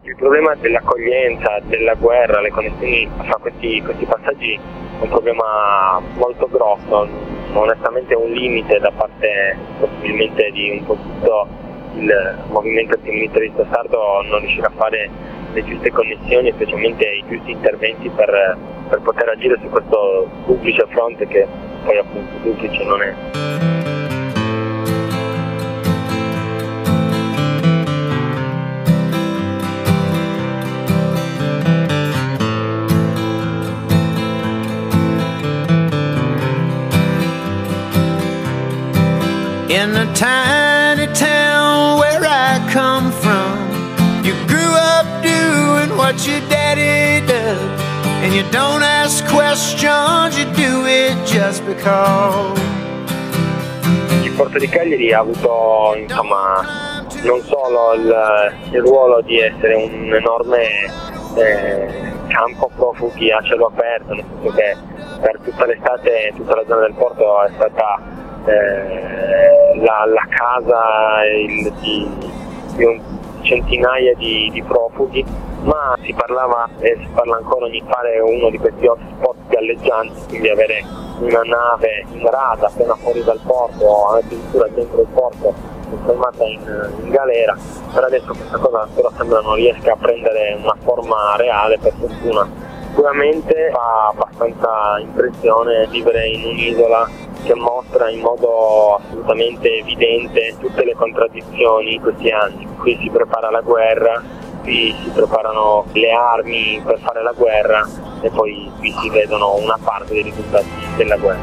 Il problema dell'accoglienza, della guerra, le connessioni fra questi passaggi è un problema molto grosso, onestamente è un limite da parte possibilmente di un po' tutto il movimento antimilitarista sardo non riuscire a fare le giuste connessioni, specialmente i giusti interventi per poter agire su questo duplice fronte che poi appunto duplice non è. In the tiny town where I come from, you grew up doing what your daddy does, and you don't ask questions, you do it just because. Il Porto di Cagliari ha avuto non solo il ruolo di essere un enorme campo profughi a cielo aperto, nel senso che per tutta l'estate tutta la zona del porto è stata la casa di centinaia di profughi, ma si parlava e si parla ancora di fare uno di questi hotspot galleggianti, quindi avere una nave in rada appena fuori dal porto o addirittura dentro il porto fermata in galera. Per adesso questa cosa ancora sembra non riesca a prendere una forma reale, per fortuna. Sicuramente fa abbastanza impressione vivere in un'isola che mostra in modo assolutamente evidente tutte le contraddizioni di questi anni. Qui si prepara la guerra, qui si preparano le armi per fare la guerra e poi qui si vedono una parte dei risultati della guerra.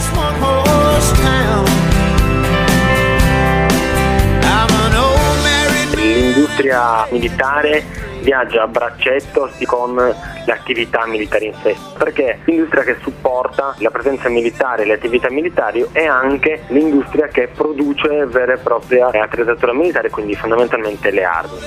L'industria militare viaggia a braccetto con le attività militari in sé, perché l'industria che supporta la presenza militare e le attività militari è anche l'industria che produce vera e propria attrezzatura militare, quindi fondamentalmente le armi.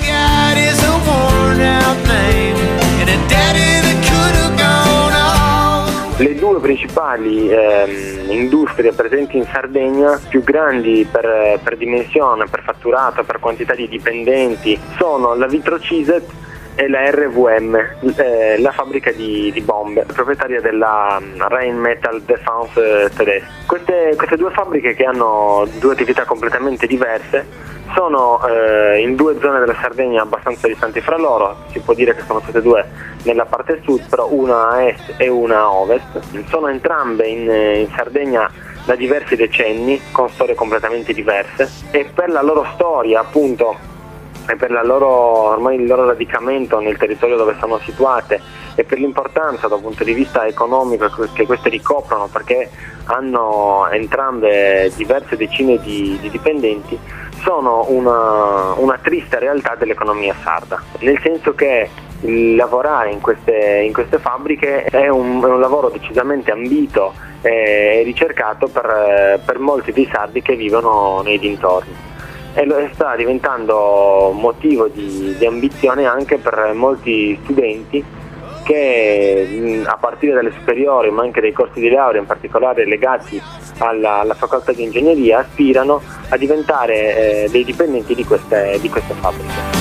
Le due principali industrie presenti in Sardegna, più grandi per dimensione, per fatturato, per quantità di dipendenti, sono la Vitrociset e la RVM, la fabbrica di bombe, proprietaria della Rheinmetall Defense tedesca. Queste due fabbriche, che hanno due attività completamente diverse, sono in due zone della Sardegna abbastanza distanti fra loro. Si può dire che sono tutte e due nella parte sud, però una a est e una a ovest. Sono entrambe in Sardegna da diversi decenni, con storie completamente diverse, e per la loro storia appunto e per ormai il loro radicamento nel territorio dove sono situate e per l'importanza dal punto di vista economico che queste ricoprono, perché hanno entrambe diverse decine di dipendenti, sono una triste realtà dell'economia sarda, nel senso che il lavorare in queste fabbriche è un lavoro decisamente ambito e ricercato per molti dei sardi che vivono nei dintorni, e lo sta diventando motivo di ambizione anche per molti studenti che a partire dalle superiori, ma anche dai corsi di laurea in particolare legati alla facoltà di ingegneria, aspirano a diventare dei dipendenti di queste fabbriche.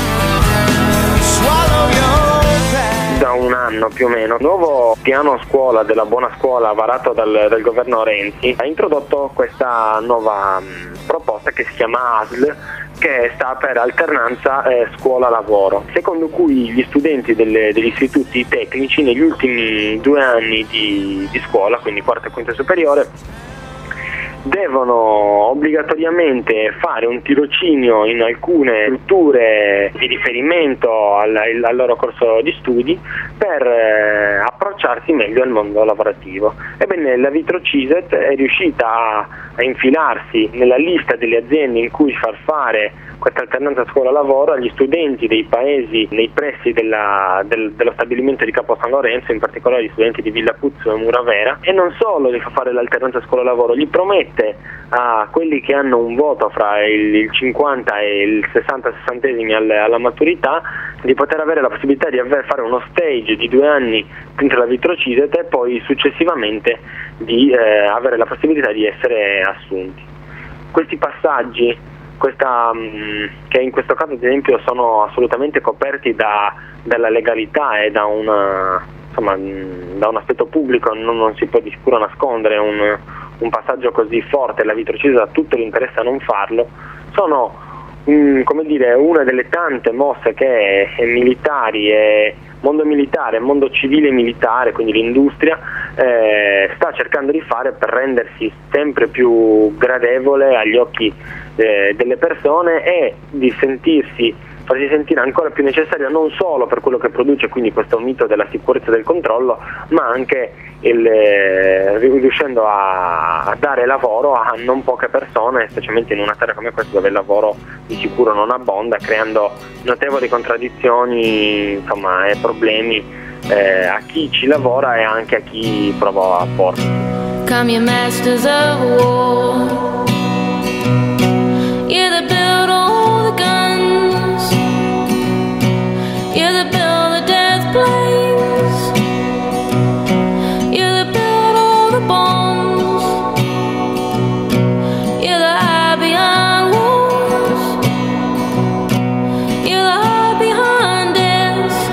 Da un anno più o meno, il nuovo piano scuola della buona scuola varato dal governo Renzi ha introdotto questa nuova proposta che si chiama ASL, che sta per alternanza scuola-lavoro, secondo cui gli studenti degli istituti tecnici negli ultimi 2 anni di scuola, quindi quarto e quinto superiore, devono obbligatoriamente fare un tirocinio in alcune strutture di riferimento al loro corso di studi per approcciarsi meglio al mondo lavorativo. Ebbene, la Vitrociset è riuscita a infilarsi nella lista delle aziende in cui far fare questa alternanza scuola-lavoro agli studenti dei paesi nei pressi dello stabilimento di Capo San Lorenzo, in particolare gli studenti di Villa Puzzo e Muravera, e non solo gli fa fare l'alternanza scuola-lavoro, gli promette a quelli che hanno un voto fra il 50 e il 60-60esimi alla maturità di poter avere la possibilità di fare uno stage di 2 anni dentro la Vitrociset e poi successivamente di avere la possibilità di essere assunti. Questi passaggi che in questo caso ad esempio sono assolutamente coperti dalla legalità e da un aspetto pubblico, non si può di sicuro nascondere un passaggio così forte. La Vitrocisa ha tutto l'interesse a non farlo. Sono una delle tante mosse che militari e mondo militare, mondo civile e militare, quindi l'industria, sta cercando di fare per rendersi sempre più gradevole agli occhi delle persone e di farsi sentire ancora più necessaria non solo per quello che produce, quindi questo mito della sicurezza e del controllo, ma anche riuscendo a dare lavoro a non poche persone, specialmente in una terra come questa dove il lavoro di sicuro non abbonda, creando notevoli contraddizioni, e problemi a chi ci lavora e anche a chi prova a porsi. Come your masters of war, you're the build all the guns, you're the build the death planes, you're the build all the bombs, you're the hide behind walls, you're the hide behind desks.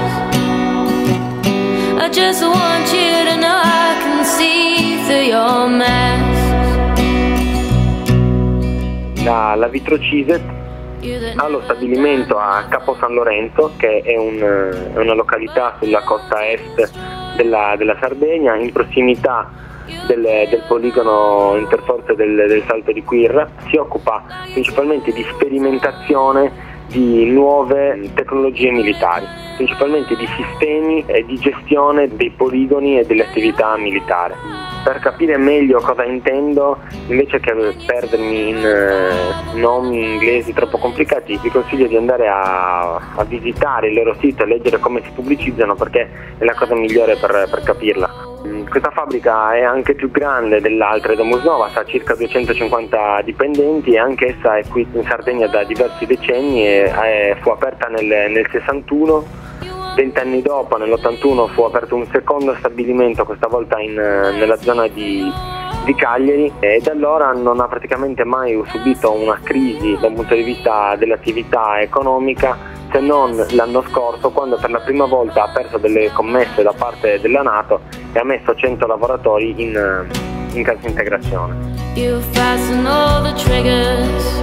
I just want you to know I can see through your mask. La Vitrocise ha lo stabilimento a Capo San Lorenzo, che è una località sulla costa est della Sardegna, in prossimità del poligono interforze del Salto di Quirra. Si occupa principalmente di sperimentazione di nuove tecnologie militari, principalmente di sistemi e di gestione dei poligoni e delle attività militari. Per capire meglio cosa intendo, invece che perdermi in nomi inglesi troppo complicati, vi consiglio di andare a visitare il loro sito e leggere come si pubblicizzano, perché è la cosa migliore per capirla. Questa fabbrica è anche più grande dell'altra, Domus Novas, ha circa 250 dipendenti e anche essa è qui in Sardegna da diversi decenni e fu aperta nel 61. 20 anni dopo, nell'81, fu aperto un secondo stabilimento, questa volta nella zona di Cagliari, e da allora non ha praticamente mai subito una crisi dal punto di vista dell'attività economica, se non l'anno scorso, quando per la prima volta ha perso delle commesse da parte della NATO e ha messo 100 lavoratori in cassa integrazione. You fasten all the triggers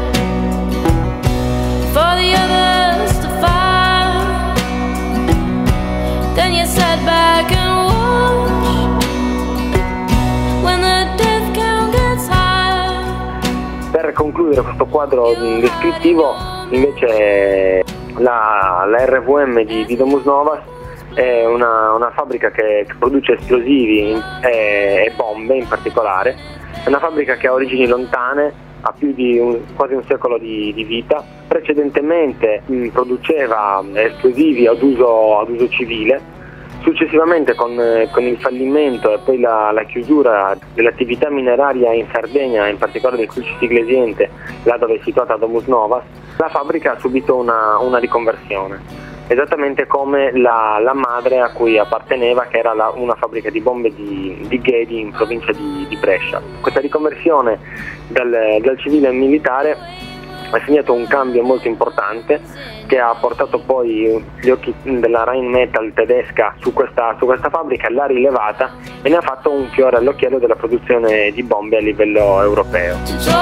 for the others to fire, then you sit back and watch when the death count gets higher. Per concludere questo quadro descrittivo, invece, la RVM di Domus Novas è una fabbrica che produce esplosivi e bombe in particolare. È una fabbrica che ha origini lontane, ha più di quasi un secolo di vita. Precedentemente produceva esplosivi ad uso civile. Successivamente con il fallimento e poi la chiusura dell'attività mineraria in Sardegna, in particolare del Crucis Iglesiente, là dove è situata Domus Novas, la fabbrica ha subito una riconversione, esattamente come la madre a cui apparteneva, che era una fabbrica di bombe di Ghedi in provincia di Brescia. Questa riconversione dal civile al militare ha segnato un cambio molto importante, che ha portato poi gli occhi della Rheinmetall tedesca su questa fabbrica, l'ha rilevata e ne ha fatto un fiore all'occhiello della produzione di bombe a livello europeo.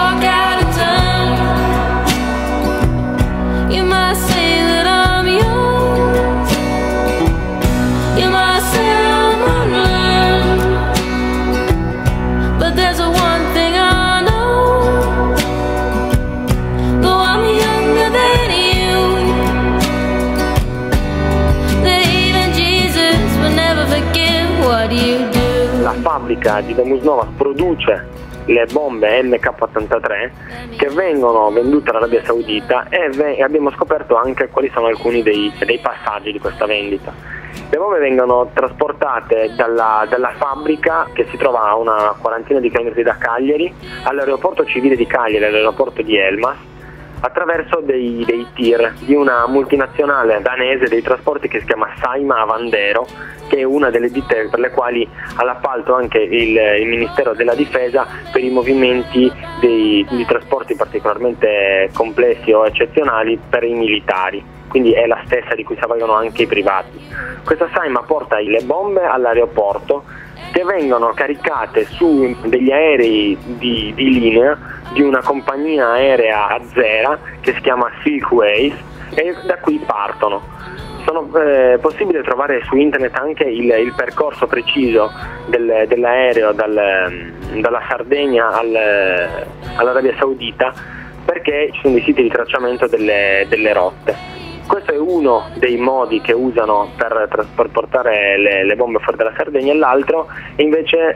La fabbrica di Domus Novas produce le bombe MK83 che vengono vendute all'Arabia Saudita e abbiamo scoperto anche quali sono alcuni dei passaggi di questa vendita. Le bombe vengono trasportate dalla fabbrica, che si trova a una quarantina di chilometri da Cagliari, all'aeroporto civile di Cagliari, all'aeroporto di Elmas, attraverso dei tir di una multinazionale danese dei trasporti che si chiama Saima Avandero, che è una delle ditte per le quali ha l'appalto anche il Ministero della Difesa per i movimenti di trasporti particolarmente complessi o eccezionali per i militari, quindi è la stessa di cui si avvalgono anche i privati. Questa Saima porta le bombe all'aeroporto, che vengono caricate su degli aerei di linea di una compagnia aerea azera che si chiama Silkways, e da qui partono. Sono possibile trovare su internet anche il percorso preciso dell'aereo dalla Sardegna all'Arabia Saudita, perché ci sono dei siti di tracciamento delle rotte. Questo è uno dei modi che usano per portare le bombe fuori dalla Sardegna, e l'altro è invece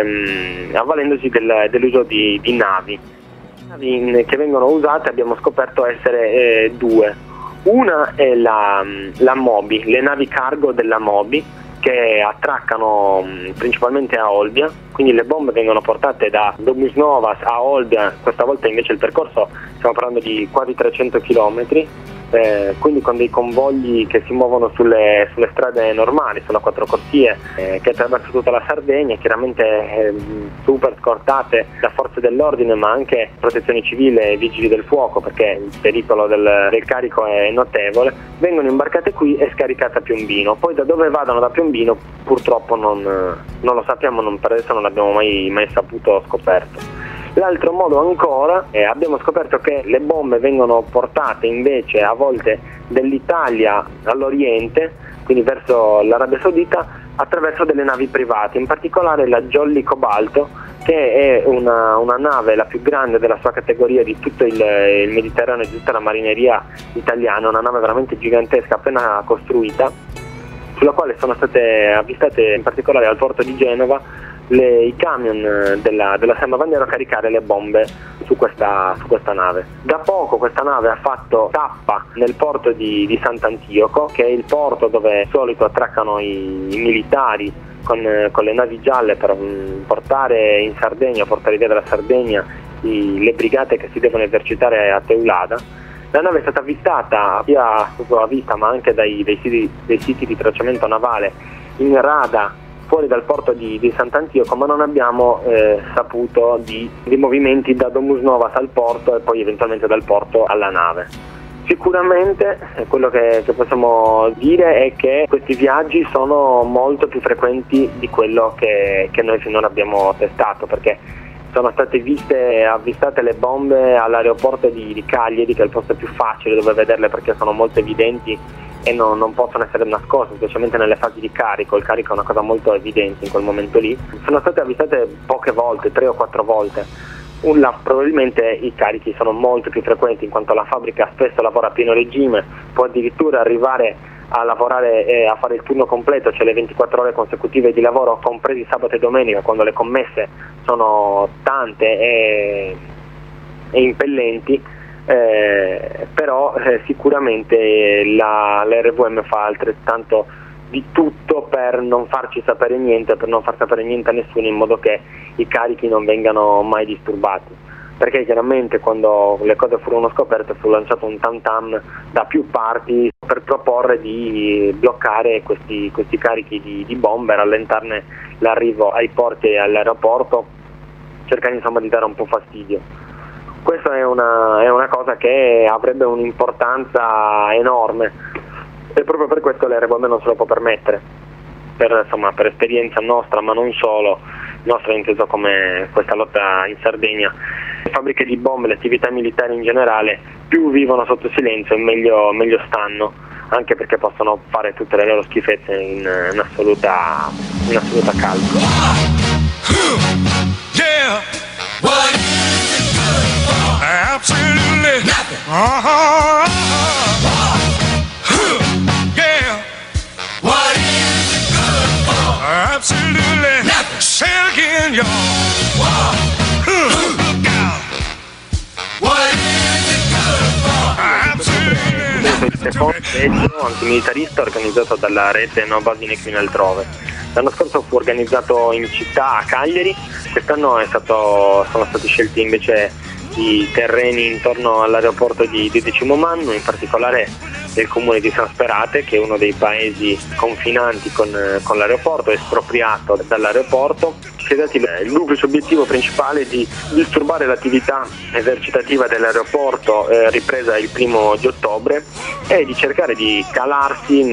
avvalendosi dell'uso di navi. Le navi che vengono usate abbiamo scoperto essere due. Una è la Moby, le navi cargo della Moby, che attraccano principalmente a Olbia, quindi le bombe vengono portate da Domus Novas a Olbia. Questa volta invece il percorso, stiamo parlando di quasi 300 km, quindi con dei convogli che si muovono sulle strade normali, sulle 4 corsie che attraversano tutta la Sardegna, chiaramente super scortate da forze dell'ordine, ma anche protezione civile e vigili del fuoco, perché il pericolo del carico è notevole. Vengono imbarcate qui e scaricate a Piombino. Poi da dove vadano da Piombino purtroppo non lo sappiamo, per adesso non l'abbiamo mai saputo scoperto. L'altro modo ancora, abbiamo scoperto che le bombe vengono portate invece a volte dall'Italia all'Oriente, quindi verso l'Arabia Saudita, attraverso delle navi private, in particolare la Jolly Cobalto, che è una nave la più grande della sua categoria di tutto il Mediterraneo e di tutta la marineria italiana, una nave veramente gigantesca appena costruita, sulla quale sono state avvistate in particolare al porto di Genova i camion della Saima Avandero a caricare le bombe su questa nave. Da poco questa nave ha fatto tappa nel porto di Sant'Antioco, che è il porto dove di solito attraccano i militari con le navi gialle per portare in Sardegna, portare via dalla Sardegna le brigate che si devono esercitare a Teulada. La nave è stata avvistata sia a vista ma anche dai siti di tracciamento navale in rada fuori dal porto di Sant'Antioco, ma non abbiamo saputo di movimenti da Domus Novas al porto e poi eventualmente dal porto alla nave. Sicuramente quello che possiamo dire è che questi viaggi sono molto più frequenti di quello che noi finora abbiamo testato, perché sono state avvistate le bombe all'aeroporto di Cagliari, che è il posto più facile dove vederle perché sono molto evidenti e non possono essere nascoste, specialmente nelle fasi di carico. Il carico è una cosa molto evidente in quel momento lì. Sono state avvistate poche volte, 3 o 4 volte. Probabilmente i carichi sono molto più frequenti, in quanto la fabbrica spesso lavora a pieno regime, può addirittura arrivare a lavorare e a fare il turno completo, cioè le 24 ore consecutive di lavoro, compresi sabato e domenica, quando le commesse sono tante e impellenti. Però sicuramente l'RVM fa altrettanto di tutto per non farci sapere niente, per non far sapere niente a nessuno, in modo che i carichi non vengano mai disturbati, perché chiaramente quando le cose furono scoperte fu lanciato un tam tam da più parti per proporre di bloccare questi carichi di bombe, rallentarne l'arrivo ai porti e all'aeroporto, cercando insomma di dare un po' fastidio. Questa è una cosa che avrebbe un'importanza enorme, e proprio per questo l'RVM non se lo può permettere, per esperienza nostra, ma non solo, nostra inteso come questa lotta in Sardegna. Le fabbriche di bombe, le attività militari in generale, più vivono sotto silenzio meglio stanno, anche perché possono fare tutte le loro schifezze in assoluta calma. Yeah. What is it good for? Absolutely nothing. Yeah. What is it good for? Absolutely nothing. Say it again, y'all. Look out. What is it good for? Absolutely. Antimilitarista organizzato dalla rete No Basi Qui altrove. L'anno scorso fu organizzato in città, a Cagliari. Quest'anno sono stati scelti invece i terreni intorno all'aeroporto di Decimomannu, in particolare del comune di San Sperate, che è uno dei paesi confinanti con l'aeroporto, espropriato dall'aeroporto. Si è dati il duplice obiettivo principale di disturbare l'attività esercitativa dell'aeroporto ripresa il 1° di ottobre e di cercare di calarsi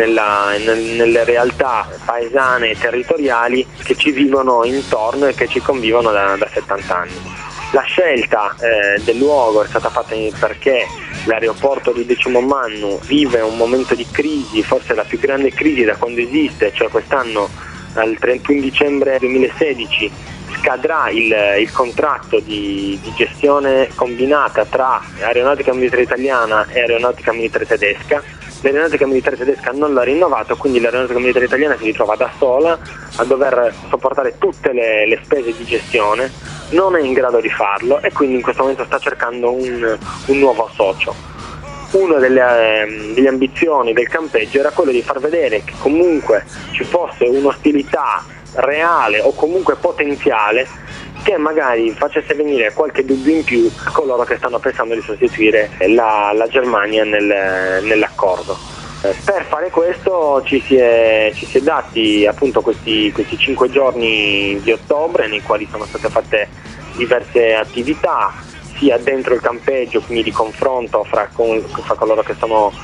nelle realtà paesane e territoriali che ci vivono intorno e che ci convivono da 70 anni. La scelta del luogo è stata fatta perché l'aeroporto di Decimomannu vive un momento di crisi, forse la più grande crisi da quando esiste, cioè quest'anno al 31 dicembre 2016 scadrà il contratto di gestione combinata tra Aeronautica Militare Italiana e Aeronautica Militare Tedesca. L'aeronautica militare tedesca non l'ha rinnovato, quindi l'aeronautica militare italiana si ritrova da sola a dover sopportare tutte le spese di gestione, non è in grado di farlo e quindi in questo momento sta cercando un nuovo socio. Una delle ambizioni del campeggio era quello di far vedere che comunque ci fosse un'ostilità reale o comunque potenziale che magari facesse venire qualche dubbio in più a coloro che stanno pensando di sostituire la Germania nell'accordo. Per fare questo ci si è dati appunto questi 5 giorni di ottobre, nei quali sono state fatte diverse attività sia dentro il campeggio, quindi di confronto fra coloro che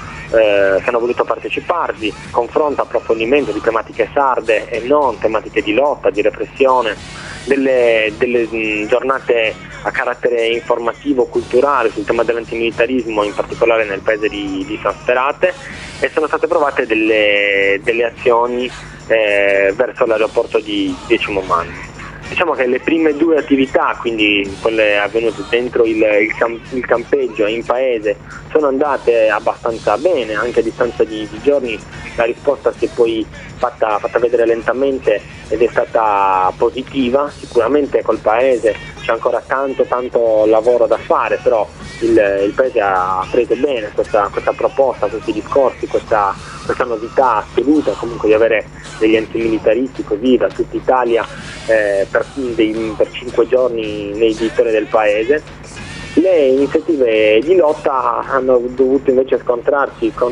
hanno voluto parteciparvi, confronto, approfondimento di tematiche sarde e non, tematiche di lotta, di repressione, delle giornate a carattere informativo, culturale sul tema dell'antimilitarismo, in particolare nel paese di San Sperate, e sono state provate delle azioni verso l'aeroporto di Decimomannu. Diciamo che le prime 2 attività, quindi quelle avvenute dentro il campeggio e in paese, sono andate abbastanza bene, anche a distanza di giorni la risposta si è poi fatta vedere lentamente ed è stata positiva. Sicuramente col paese c'è ancora tanto lavoro da fare, però il paese ha preso bene questa proposta, questi discorsi, questa novità assoluta comunque di avere degli antimilitaristi così da tutta Italia per 5 giorni nei territori del paese. Le iniziative di lotta hanno dovuto invece scontrarsi con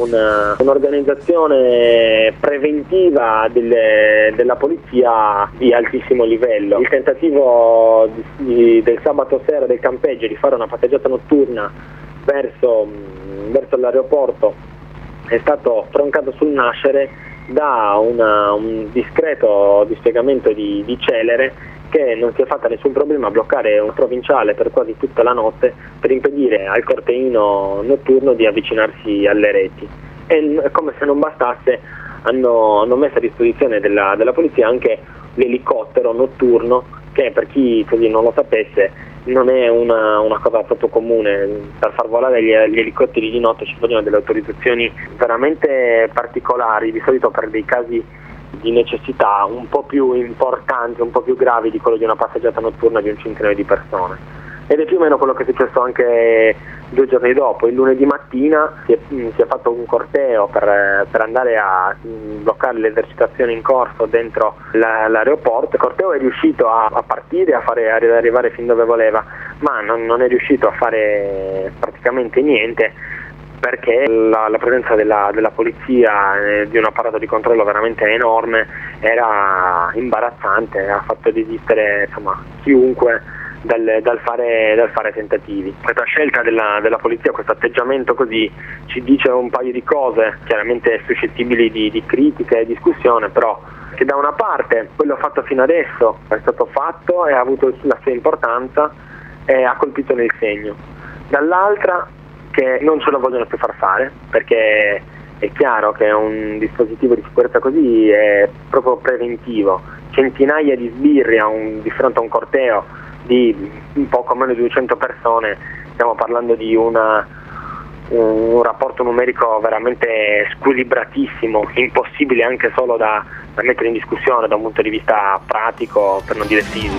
un'organizzazione preventiva della polizia di altissimo livello. Il tentativo del sabato sera del campeggio di fare una passeggiata notturna verso l'aeroporto è stato troncato sul nascere da un discreto dispiegamento di celere che non si è fatta nessun problema a bloccare un provinciale per quasi tutta la notte per impedire al corteino notturno di avvicinarsi alle reti. E come se non bastasse hanno messo a disposizione della polizia anche l'elicottero notturno, che per chi così non lo sapesse non è una cosa proprio comune. Per far volare gli elicotteri di notte ci vogliono delle autorizzazioni veramente particolari, di solito per dei casi di necessità un po' più importanti, un po' più gravi di quello di una passeggiata notturna di un centinaio di persone. Ed è più o meno quello che è successo anche 2 giorni dopo. Il lunedì mattina si è fatto un corteo per andare a bloccare le esercitazioni in corso dentro l'aeroporto. Il corteo è riuscito a partire, ad arrivare fin dove voleva, ma non è riuscito a fare praticamente niente, perché la presenza della polizia di un apparato di controllo veramente enorme era imbarazzante, ha fatto desistere chiunque dal fare tentativi. Questa scelta della polizia, questo atteggiamento così, ci dice un paio di cose, chiaramente suscettibili di critica e discussione, però che da una parte quello fatto fino adesso è stato fatto e ha avuto la sua importanza e ha colpito nel segno, dall'altra che non ce lo vogliono più far fare, perché è chiaro che un dispositivo di sicurezza così è proprio preventivo. Centinaia di sbirri di fronte a un corteo di un poco meno di 200 persone, stiamo parlando di un rapporto numerico veramente squilibratissimo, impossibile anche solo da mettere in discussione da un punto di vista pratico, per non dire fisico.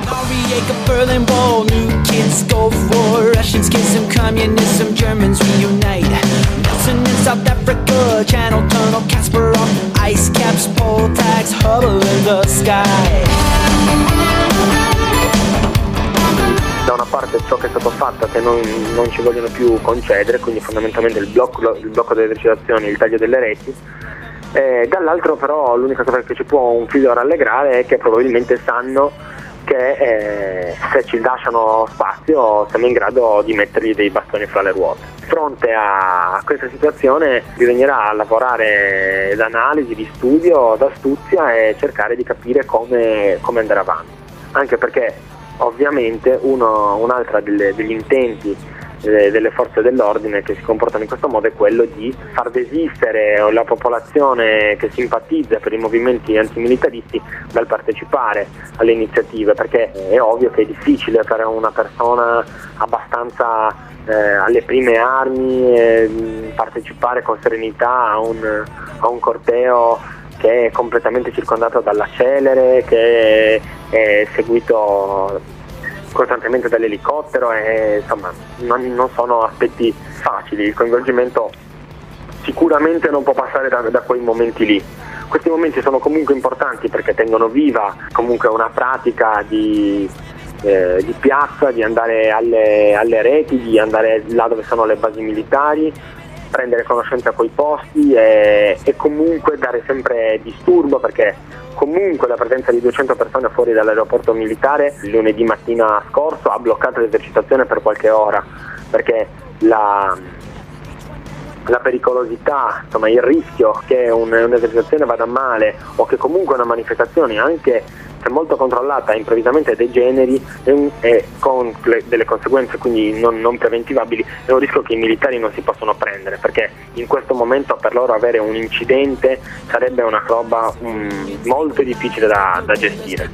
da una parte ciò che è stato fatto che non ci vogliono più concedere, quindi fondamentalmente il blocco delle esercitazioni, il taglio delle reti, dall'altro però l'unica cosa che ci può un figlio rallegrare è che probabilmente sanno che se ci lasciano spazio siamo in grado di mettergli dei bastoni fra le ruote. Di fronte a questa situazione bisognerà lavorare d'analisi, di studio, d'astuzia e cercare di capire come andare avanti, anche perché ovviamente un'altra degli intenti delle forze dell'ordine che si comportano in questo modo è quello di far desistere la popolazione che simpatizza per i movimenti antimilitaristi dal partecipare alle iniziative, perché è ovvio che è difficile per una persona abbastanza alle prime armi partecipare con serenità a un corteo che è completamente circondato dalla celere, che è seguito costantemente dall'elicottero, e insomma non sono aspetti facili. Il coinvolgimento sicuramente non può passare da quei momenti lì. Questi momenti sono comunque importanti perché tengono viva comunque una pratica di piazza, di andare alle reti, di andare là dove sono le basi militari, prendere conoscenza coi posti e comunque dare sempre disturbo, perché comunque la presenza di 200 persone fuori dall'aeroporto militare lunedì mattina scorso ha bloccato l'esercitazione per qualche ora, perché la pericolosità, insomma il rischio che un'esercitazione vada male o che comunque una manifestazione, anche se molto controllata, improvvisamente degeneri e con delle conseguenze quindi non preventivabili, è un rischio che i militari non si possono prendere, perché in questo momento per loro avere un incidente sarebbe una roba molto difficile da gestire.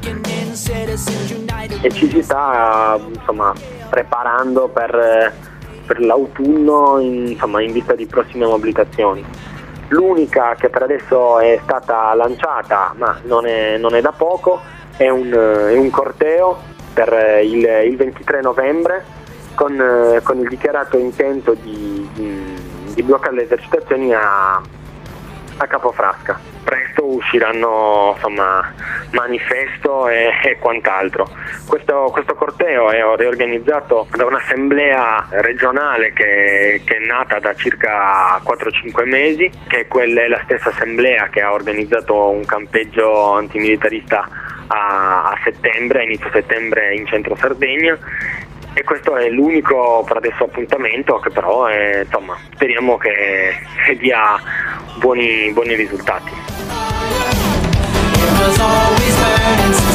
E ci si sta insomma preparando per l'autunno in vista di prossime mobilitazioni. L'unica che per adesso è stata lanciata, ma non è da poco, è un corteo per il 23 novembre con il dichiarato intento di bloccare le esercitazioni a Capofrasca. Presto usciranno manifesto e quant'altro. Questo corteo è riorganizzato da un'assemblea regionale che è nata da circa 4-5 mesi, che è la stessa assemblea che ha organizzato un campeggio antimilitarista a inizio settembre in centro Sardegna, e questo è l'unico per adesso appuntamento, che però speriamo che dia buoni risultati.